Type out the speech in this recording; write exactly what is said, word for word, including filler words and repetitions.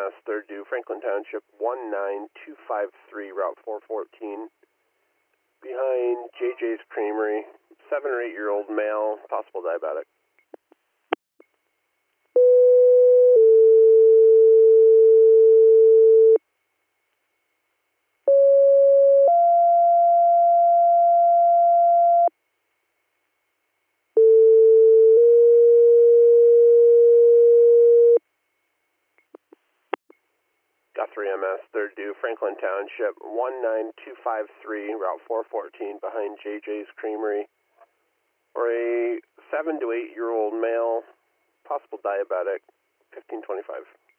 S, third due, Franklin Township, one nine two five three, Route four fourteen. Behind J J's Creamery, seven or eight year old male, possible diabetic. Guthrie M S, third due, Franklin Township, one nine two five three, Route four fourteen, behind J J's Creamery. For a seven to eight year old male, possible diabetic, fifteen twenty-five.